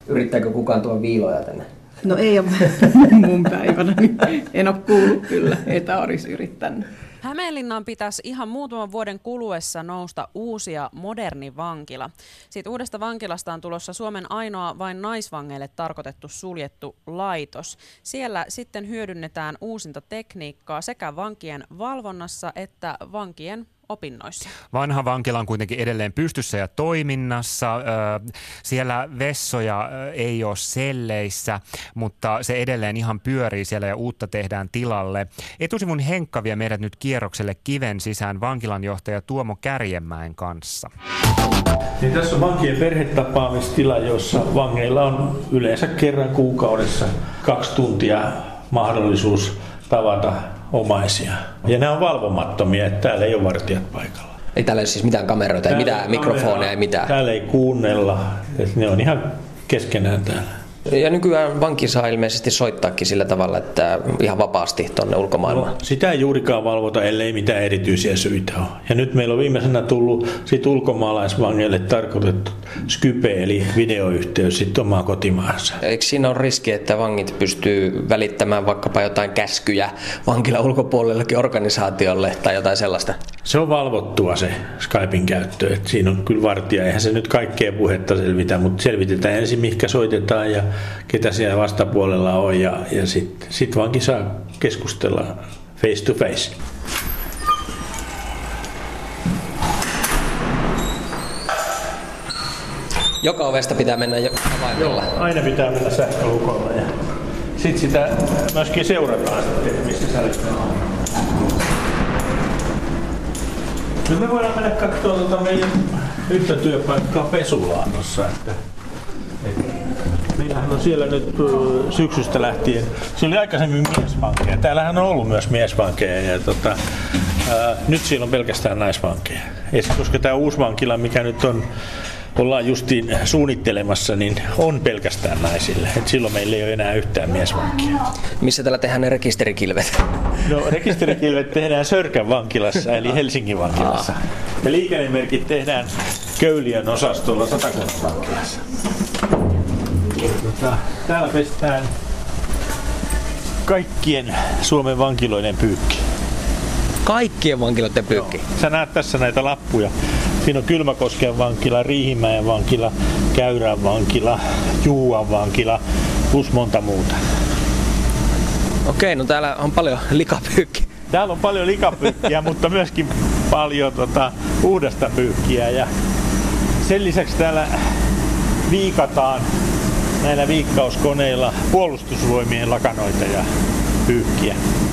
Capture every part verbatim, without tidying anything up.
Yrittääkö kukaan tuoda viiloja tänne? No ei ole mun päivänä, niin en ole kuullut kyllä, että olisi yrittänyt. Hämeenlinnaan pitäisi ihan muutaman vuoden kuluessa nousta uusi ja moderni vankila. Siitä uudesta vankilasta on tulossa Suomen ainoa vain naisvangeille tarkoitettu suljettu laitos. Siellä sitten hyödynnetään uusinta tekniikkaa sekä vankien valvonnassa että vankien opinnoissa. Vanha vankila on kuitenkin edelleen pystyssä ja toiminnassa. Siellä vessoja ei ole selleissä, mutta se edelleen ihan pyörii siellä ja uutta tehdään tilalle. Etusivun Henkka vie meidät nyt kierrokselle kiven sisään vankilanjohtaja Tuomo Kärjemäen kanssa. Niin tässä on vankien perhetapaamistila, jossa vangeilla on yleensä kerran kuukaudessa kaksi tuntia mahdollisuus tavata omaisia. Ja nämä on valvomattomia, että täällä ei ole vartijat paikalla. Ei täällä ole siis mitään kameroita, ei mitään mikrofoneja, ei mitään. Täällä ei kuunnella, että ne on ihan keskenään täällä. Ja nykyään vanki saa ilmeisesti soittaakin sillä tavalla, että ihan vapaasti tuonne ulkomaailmaan. No, sitä ei juurikaan valvota, ellei mitään erityisiä syitä ole. Ja nyt meillä on viimeisenä tullut sit ulkomaalaisvangeille tarkoitettu Skype, eli videoyhteys sitten omaan kotimaansa. Eikö siinä ole riski, että vangit pystyy välittämään vaikkapa jotain käskyjä vankilan ulkopuolellekin organisaatiolle tai jotain sellaista? Se on valvottua se Skypein käyttö. Et siinä on kyllä vartija. Eihän se nyt kaikkea puhetta selvitä, mutta selvitetään ensin, mihinkä soitetaan ja ketä siellä vastapuolella on. Ja, ja sitten sit vankin saa keskustella face to face. Joka ovesta pitää mennä avaimella. Joo, aina pitää mennä sähkölukolla. Ja sitten sitä myöskin seurataan, sitten, missä säilytään. Nyt me voidaan mennä katsoa tuota meidän yhtä työpaikkaa Pesulaanossa. Että, että meillähän on siellä nyt syksystä lähtien, siellä oli aikaisemmin miesvankeja. Täällähän on ollut myös miesvankeja ja tota, ää, nyt siellä on pelkästään naisvankeja. Ja koska tämä uusi vankila, mikä nyt on, ollaan justiin suunnittelemassa, niin on pelkästään naisille. Et silloin meillä ei ole enää yhtään miesvankia. Missä täällä tehdään ne rekisterikilvet? No rekisterikilvet tehdään Sörkän vankilassa eli Helsingin vankilassa. Ja liikennemerkit tehdään Köyliön osastolla Satakunnan vankilassa. Täällä pestään kaikkien Suomen vankiloiden pyykki. Kaikkien vankiloiden pyykki? Joo. Sä näet tässä näitä lappuja. Siinä on Kylmäkosken vankila, Riihimäen vankila, Käyrän vankila, Juuan vankila, plus monta muuta. Okei, no täällä on paljon likapyykkiä. Täällä on paljon likapyykkiä, mutta myöskin paljon tota, uudesta pyykkiä. Ja sen lisäksi täällä viikataan näillä viikkauskoneilla puolustusvoimien lakanoita ja pyykkiä.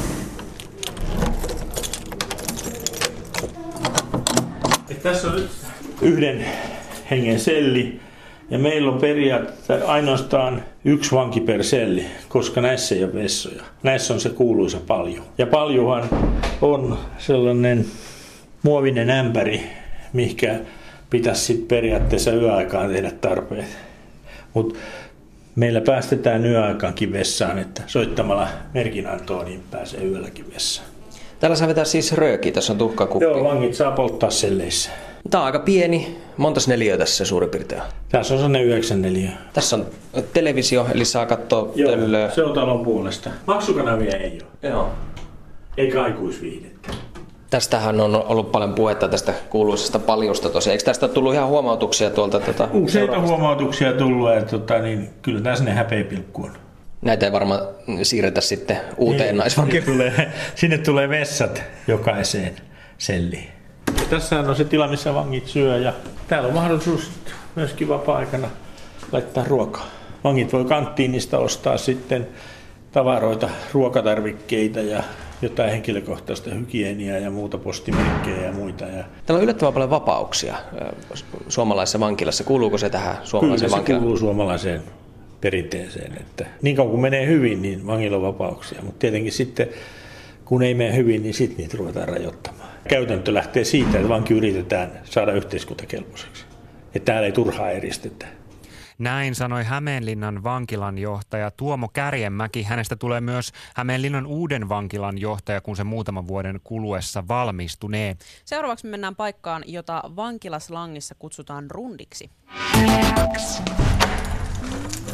Tässä on yhden hengen selli ja meillä on periaatteessa ainoastaan yksi vanki per selli, koska näissä ei ole vessoja. Näissä on se kuuluisa paljon. Ja paljuhan on sellainen muovinen ämpäri, mihinkä pitäisi sit periaatteessa yöaikaan tehdä tarpeet. Mutta meillä päästetään yöaikaankin vessaan, että soittamalla merkinantoon niin pääsee yölläkin vessaan. Täällä saa vetää siis röökiä, tässä on tuhkakuppi. Joo, vangit saa polttaa selleissä. Tää on aika pieni. Montas neliöä tässä suurin piirtein? Tässä on sellainen yhdeksän neliöä. Tässä on televisio, eli saa katsoa Joo, töllöä. se on talon puolesta. Maksukanavia ei ole. Joo. Eikä aikuisviihdettä. Tästähän on ollut paljon puhetta tästä kuuluisesta paljusta tosiaan. Eikö tästä tullut ihan huomautuksia tuolta? Tuota, Useita huomautuksia tullut, että tota, niin, kyllä tämä sinne häpeäpilkku on. Näitä ei varmaan siirretä sitten uuteen naisvankilaan. Sinne tulee, sinne tulee vessat jokaiseen selliin. Ja tässä on se tila, missä vangit syö ja täällä on mahdollisuus myöskin vapaa-aikana laittaa ruokaa. Vangit voi kanttiinista ostaa sitten tavaroita, ruokatarvikkeita ja jotain henkilökohtaista hygieniaa ja muuta postimerkkejä ja muita. Ja täällä on yllättävän paljon vapauksia suomalaisessa vankilassa. Kuuluuko se tähän suomalaiseen vankilaan? vankilaan? Kyllä se kuuluu suomalaiseen perinteeseen. Että niin kauan kun menee hyvin, niin vangilla on vapauksia. Mutta tietenkin sitten, kun ei mene hyvin, niin sitten niitä ruvetaan rajoittamaan. Käytäntö lähtee siitä, että vanki yritetään saada yhteiskuntakelpoiseksi. Että täällä ei turhaa eristetä. Näin sanoi Hämeenlinnan vankilan johtaja Tuomo Kärjemäki. Hänestä tulee myös Hämeenlinnan uuden vankilan johtaja, kun se muutaman vuoden kuluessa valmistunee. Seuraavaksi me mennään paikkaan, jota vankilaslangissa kutsutaan rundiksi.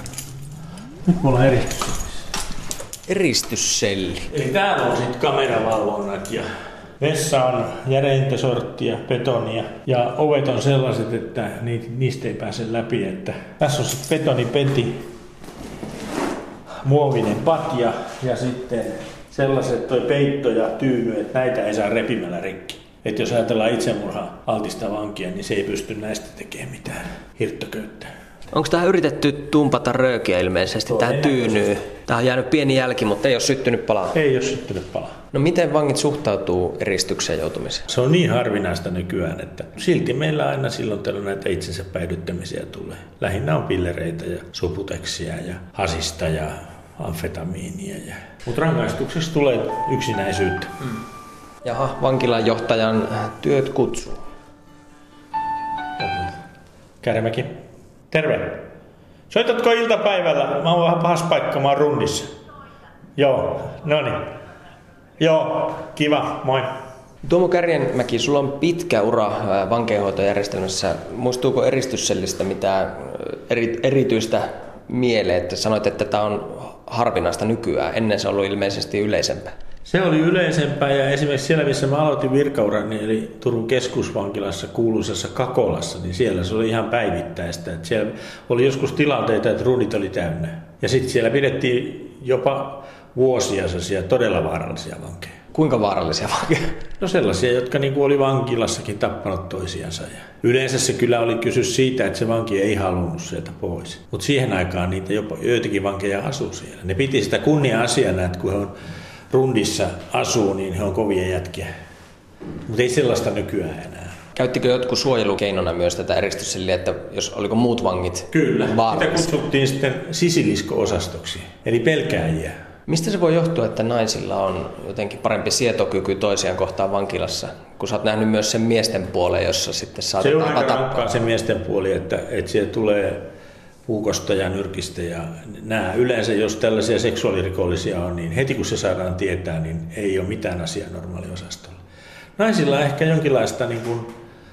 Nyt me ollaan eristyssellissä. Eristysselli. Eli täällä on sitten kameravalvonnat ja vessa on järeintä sorttia, betonia ja ovet on sellaiset, että niistä ei pääse läpi. Että tässä on sitten betonipeti, muovinen patja ja sitten sellaiset toi peitto ja tyyny, että näitä ei saa repimällä rikki. Että jos ajatellaan itsemurhaa altista vankia, niin se ei pysty näistä tekemään mitään hirttoköyttä. Onko tähän yritetty tumpata röökiä ilmeisesti tähän tyynyyn? Tähän on jäänyt pieni jälki, mutta ei ole syttynyt palaa. Ei ole syttynyt palaa. No miten vangit suhtautuu eristykseen joutumiseen? Se on niin harvinaista nykyään, että silti meillä aina silloin tällöin näitä itsensä päihdyttämisiä tulee. Lähinnä on pillereitä ja subuteksia ja hasista ja amfetamiinia. Ja... Mutta rangaistuksessa tulee yksinäisyyttä. Mm. Jaha, vankilanjohtajan työt kutsuu. Kärmäki. Terve. Soitatko iltapäivällä? Mä oon vähän pahas paikka, mä oon rundissa. Joo, no niin. Joo, kiva, moi. Tuomo Kärjänmäki, sulla on pitkä ura vankeinhoitojärjestelmässä. Muistuuko eristyssellistä mitään eri, erityistä mieleen? Että sanoit, että tämä on harvinaista nykyään. Ennen se on ollut ilmeisesti yleisempää. Se oli yleisempää ja esimerkiksi siellä, missä mä aloitin virkaurani, eli Turun keskusvankilassa kuuluisassa Kakolassa, niin siellä se oli ihan päivittäistä. Että siellä oli joskus tilanteita, että ruudit oli täynnä. Ja sitten siellä pidettiin jopa vuosia sellaisia todella vaarallisia vankeja. Kuinka vaarallisia vankeja? No sellaisia, jotka niin kuin oli vankilassakin tappanut toisiansa. Ja yleensä se kyllä oli kysymys siitä, että se vanki ei halunnut sieltä pois. Mutta siihen aikaan niitä jopa joitakin vankeja asui siellä. Ne piti sitä kunnia-asiana, että kun he on rundissa asuu, niin he on kovia jätkiä. Mutta ei sellaista nykyään enää. Käyttikö jotkut suojelukeinona myös tätä eristysselliä, että jos oliko muut vangit Kyllä, vaarallisia? sitä kutsuttiin sitten sisilisko-osastoksi, eli pelkääjiä. Mistä se voi johtua, että naisilla on jotenkin parempi sietokyky toisiaan kohtaan vankilassa? Kun sä oot nähnyt myös sen miesten puolen, jossa sitten saatetaan tappaa. Se on aika rankkaa se miesten puoli, että, että siellä tulee puukosta ja nyrkistä ja nämä yleensä, jos tällaisia seksuaalirikollisia on, niin heti kun se saadaan tietää, niin ei ole mitään asiaa normaaliosastolla. Naisilla on ehkä jonkinlaista niin kuin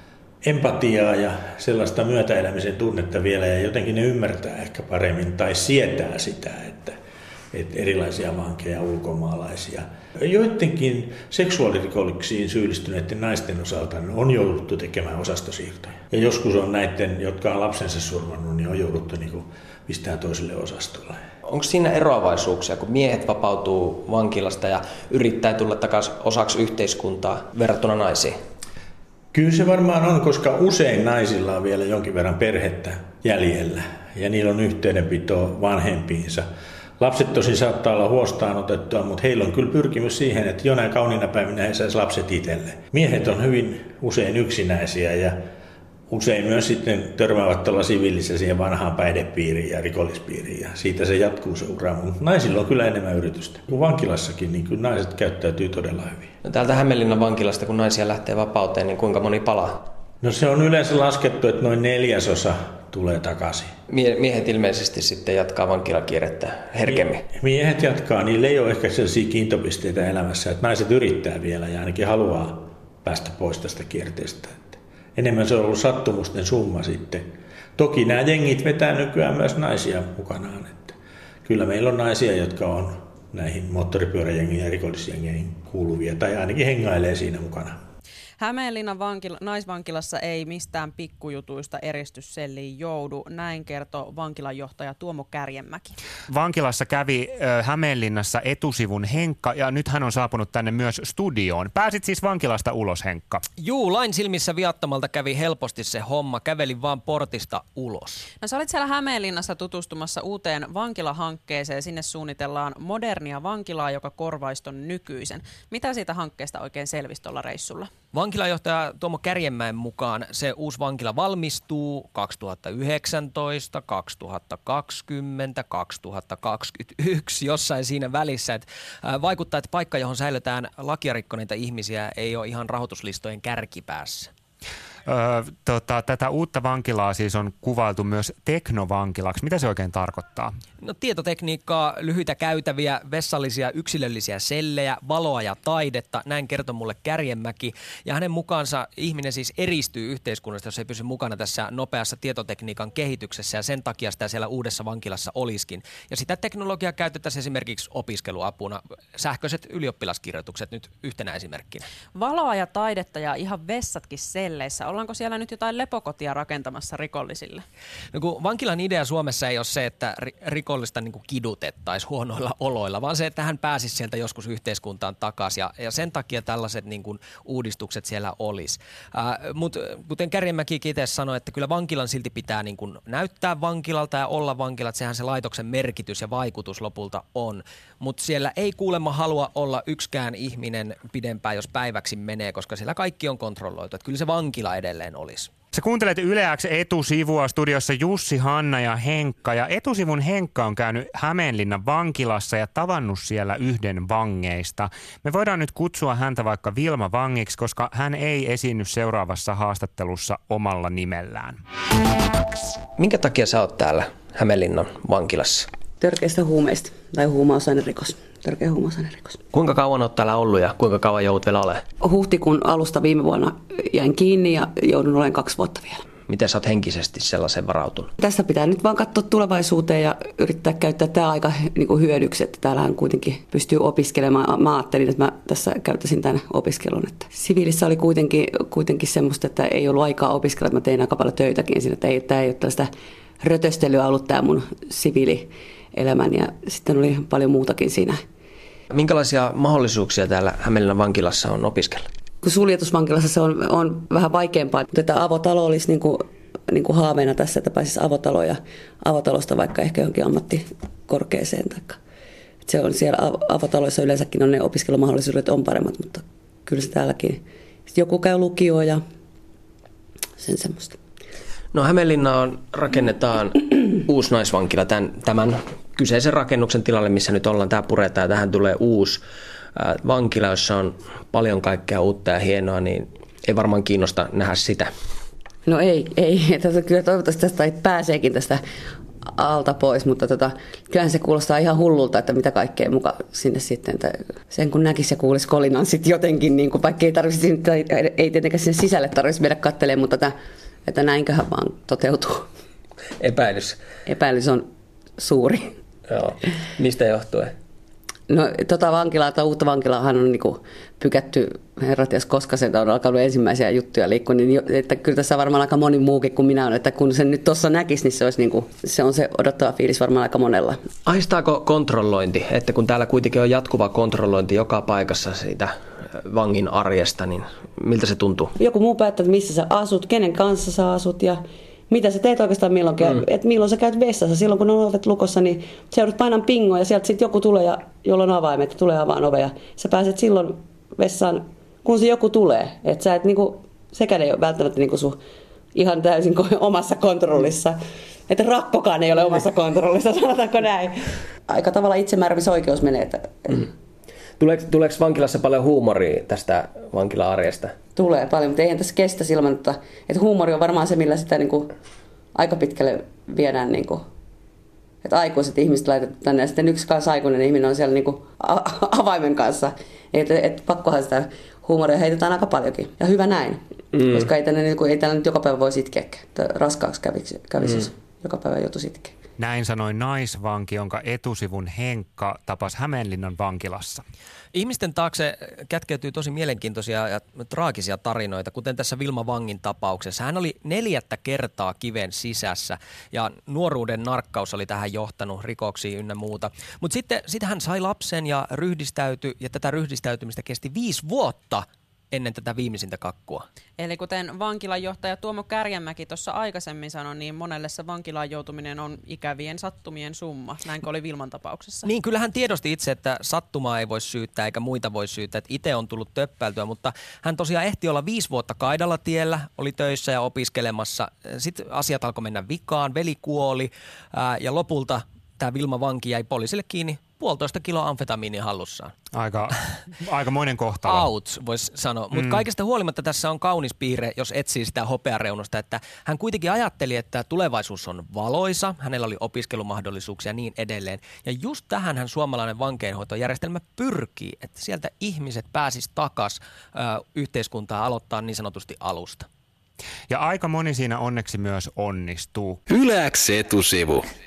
empatiaa ja sellaista myötäelämisen tunnetta vielä ja jotenkin ne ymmärtää ehkä paremmin tai sietää sitä, että, että erilaisia vankeja, ulkomaalaisia. Joidenkin seksuaalirikollisiin syyllistyneiden naisten osalta on jouduttu tekemään osastosiirtoja. Ja joskus on näiden, jotka on lapsensa surmannut, niin on jouduttu niin kuin pistää toiselle osastolle. Onko siinä eroavaisuuksia, kun miehet vapautuu vankilasta ja yrittää tulla takaisin osaksi yhteiskuntaa verrattuna naisiin? Kyllä se varmaan on, koska usein naisilla on vielä jonkin verran perhettä jäljellä ja niillä on yhteydenpito vanhempiinsa. Lapset tosin saattaa olla huostaan otettua, mutta heillä on kyllä pyrkimys siihen, että jonain kauniina päivinä he saisi lapset itselle. Miehet on hyvin usein yksinäisiä ja usein myös sitten törmäävät tuolla siviilissä siihen vanhaan päihdepiiriin ja rikollispiiriin ja siitä se jatkuu se ura. Mutta naisilla on kyllä enemmän yritystä. Kun vankilassakin, niin kyllä naiset käyttäytyy todella hyvin. No täältä Hämeenlinnan vankilasta, kun naisia lähtee vapauteen, niin kuinka moni palaa? No se on yleensä laskettu, että noin neljäsosa tulee takaisin. Mie- miehet ilmeisesti sitten jatkaa vankilakierrettä herkemmin. Miehet jatkaa, niillä ei ole ehkä sellaisia kiintopisteitä elämässä, että naiset yrittää vielä ja ainakin haluaa päästä pois tästä kierteestä. Enemmän se on ollut sattumusten summa sitten. Toki nämä jengit vetää nykyään myös naisia mukanaan. Että kyllä meillä on naisia, jotka on näihin moottoripyöräjengiin ja rikollisjengeihin kuuluvia tai ainakin hengailee siinä mukana. Hämeenlinnan vankila, naisvankilassa ei mistään pikkujutuista eristysselliin joudu, näin kertoo vankilanjohtaja Tuomo Kärjänmäki. Vankilassa kävi äh, Hämeenlinnassa etusivun Henkka ja nyt hän on saapunut tänne myös studioon. Pääsit siis vankilasta ulos, Henkka? Juu, lain silmissä viattomalta kävi helposti se homma, kävelin vaan portista ulos. No sä olit siellä Hämeenlinnassa tutustumassa uuteen vankilahankkeeseen, sinne suunnitellaan modernia vankilaa, joka korvaisi ton nykyisen. Mitä siitä hankkeesta oikein selvisi tuolla reissulla? Vankilajohtaja Tuomo Kärjänmäen mukaan se uusi vankila valmistuu kaksituhattayhdeksäntoista, kaksituhattakaksikymmentä, kaksituhattakaksikymmentäyksi, jossain siinä välissä. Et, ää, vaikuttaa, että paikka, johon säilytään lakia rikkoneita ihmisiä, ei ole ihan rahoituslistojen kärkipäässä. Ö, tota, tätä uutta vankilaa siis on kuvailtu myös teknovankilaksi. Mitä se oikein tarkoittaa? No tietotekniikkaa, lyhyitä käytäviä, vessallisia yksilöllisiä sellejä, valoa ja taidetta, näin kertoi mulle Kärjenmäki. Ja hänen mukaansa ihminen siis eristyy yhteiskunnasta, jos ei pysy mukana tässä nopeassa tietotekniikan kehityksessä ja sen takia sitä siellä uudessa vankilassa olisikin. Ja sitä teknologiaa käytettäisiin esimerkiksi opiskeluapuna. Sähköiset ylioppilaskirjoitukset nyt yhtenä esimerkkinä. Valoa ja taidetta ja ihan vessatkin selleissä. Ollaanko siellä nyt jotain lepokotia rakentamassa rikollisille? No kun vankilan idea Suomessa ei ole se, että rikollista niin kuin kidutettaisiin huonoilla oloilla, vaan se, että hän pääsisi sieltä joskus yhteiskuntaan takaisin. Ja, ja sen takia tällaiset niin kuin uudistukset siellä olisi. Äh, Mutta kuten Kärjenmäki itse sanoi, että kyllä vankilan silti pitää niin kuin näyttää vankilalta ja olla vankilat. Sehän se laitoksen merkitys ja vaikutus lopulta on. Mutta siellä ei kuulemma halua olla yksikään ihminen pidempään, jos päiväksi menee, koska siellä kaikki on kontrolloitu. Että kyllä se vankila edelleen olisi. Sä kuuntelet Yle X etusivua, studiossa Jussi, Hanna ja Henkka. Ja etusivun Henkka on käynyt Hämeenlinnan vankilassa ja tavannut siellä yhden vangeista. Me voidaan nyt kutsua häntä vaikka Vilma vangiksi, koska hän ei esiinny seuraavassa haastattelussa omalla nimellään. Minkä takia sä oot täällä Hämeenlinnan vankilassa? Törkeistä huumeista tai huumausainerikos. Törkeä huumausainerikos. Kuinka kauan oot täällä ollut ja kuinka kauan joudut vielä olemaan? Huhtikuun alusta viime vuonna jäin kiinni ja joudun olemaan kaksi vuotta vielä. Miten sä oot henkisesti sellaisen varautunut? Tässä pitää nyt vaan katsoa tulevaisuuteen ja yrittää käyttää tämä aika niin kuin hyödyksi, että täällähän kuitenkin pystyy opiskelemaan. Mä ajattelin, että mä tässä käyttäisin tämän opiskelun. Että siviilissä oli kuitenkin, kuitenkin semmoista, että ei ollut aikaa opiskella, että mä tein aika paljon töitäkin siinä, että ei, tämä ei ole tällaista rötöstelyä ollut tämä mun siviilielämän ja sitten oli paljon muutakin siinä. Minkälaisia mahdollisuuksia täällä Hämeenlinnan vankilassa on opiskella? Kun suljetusvankilassa se on, on vähän vaikeampaa, mutta tämä avotalo olisi niin kuin, niin kuin haaveena tässä, että pääsisi avotaloon ja avotalosta vaikka ehkä jonkin ammattikorkeeseen. Taikka. Se on siellä avotaloissa yleensäkin on ne opiskelumahdollisuudet on paremmat, mutta kyllä se täälläkin. Sitten joku käy lukioon ja sen semmoista. No Hämeenlinnaan rakennetaan uusi naisvankila tämän, tämän kyseisen rakennuksen tilalle, missä nyt ollaan. Tämä puretaan ja tähän tulee uusi äh, vankila, jossa on paljon kaikkea uutta ja hienoa, niin ei varmaan kiinnosta nähdä sitä. No ei, ei. Tätä, kyllä toivottavasti tästä pääseekin tästä alta pois, mutta tota, kyllähän se kuulostaa ihan hullulta, että mitä kaikkea muka sinne sitten. Että sen kun näkisi ja kuulisi kolinan sitten jotenkin, niin kuin, vaikka ei, tarvitsisi, ei tietenkään sinne sisälle tarvitsisi mennä katselemaan, mutta että, että näinköhän vaan toteutuu. Epäilys. Epäilys on suuri. Joo. Mistä johtuen? No tota vankilaa tai uutta vankilaahan on niinku pykätty herraties koska se on alkanut ensimmäisiä juttuja liikkua, niin että kyllä tässä varmaan aika moni muukin kuin minä on, että kun sen nyt tuossa näkisi, niin se, olisi niinku, se on se odottava fiilis varmaan aika monella. Aistaako kontrollointi, että kun täällä kuitenkin on jatkuva kontrollointi joka paikassa siitä vangin arjesta, niin miltä se tuntuu? Joku muu päättää, että missä sä asut, kenen kanssa sä asut ja mitä sä teet oikeastaan milloinkin, mm. että milloin sä käyt vessassa. Silloin kun on ovet lukossa, niin sä joudut painan pingoa ja sieltä sitten joku tulee, ja, jolla on avaimet, ja tulee avaan ove. Ja sä pääset silloin vessaan, kun se joku tulee. Että sä et niinku, sekään ei ole välttämättä niinku sun ihan täysin omassa kontrollissa. Että rakkokaan ei ole omassa kontrollissa, sanotaanko näin. Aika tavalla itsemääräämisoikeus menee. Että, mm. Tuleeko, tuleeko vankilassa paljon huumoria tästä vankila-arjesta? Tulee paljon, mutta eihän tässä kestä ilman, että, että huumori on varmaan se, millä sitä niin kuin, aika pitkälle viedään. Niin kuin, että aikuiset ihmiset laitetaan tänne ja sitten yksi kanssa aikuinen ihminen on siellä niin kuin, a- avaimen kanssa. Että et, pakkohan sitä huumoria heitetään aika paljonkin. Ja hyvä näin, mm. koska ei tänne, niin kuin, ei tänne nyt joka päivä voisi itkeäkään. Raskaaksi kävisi, kävisi mm. jos joka päivä joutuisi itkeä. Näin sanoi naisvanki, jonka etusivun Henkka tapasi Hämeenlinnan vankilassa. Ihmisten taakse kätkeytyy tosi mielenkiintoisia ja traagisia tarinoita, kuten tässä Vilma Vangin tapauksessa. Hän oli neljättä kertaa kiven sisässä ja nuoruuden narkkaus oli tähän johtanut rikoksiin ynnä muuta. Mutta sitten, sitten hän sai lapsen ja ryhdistäytyi ja tätä ryhdistäytymistä kesti viisi vuotta ennen tätä viimeisintä kakkua. Eli kuten vankilanjohtaja Tuomo Kärjenmäki tuossa aikaisemmin sanoi, niin monelle se vankilaan joutuminen on ikävien sattumien summa. Näinkö oli Vilman tapauksessa? Niin, kyllä hän tiedosti itse, että sattumaa ei voi syyttää eikä muita voi syyttää, että itse on tullut töppäiltyä, mutta hän tosiaan ehti olla viisi vuotta kaidalla tiellä, oli töissä ja opiskelemassa. Sitten asiat alkoi mennä vikaan, veli kuoli ää, ja lopulta tämä Vilma vanki jäi poliisille kiinni puolitoista kiloa amfetamiinia hallussaan. Aika, aikamoinen kohtalo. Out, voisi sanoa. Mutta mm. kaikesta huolimatta tässä on kaunis piirre, jos etsii sitä hopeareunusta, että hän kuitenkin ajatteli, että tulevaisuus on valoisa, hänellä oli opiskelumahdollisuuksia ja niin edelleen. Ja just tähän hän suomalainen vankeinhoitojärjestelmä pyrkii, että sieltä ihmiset pääsisivät takaisin yhteiskuntaa aloittaa niin sanotusti alusta. Ja aika moni siinä onneksi myös onnistuu. Yle X etusivu.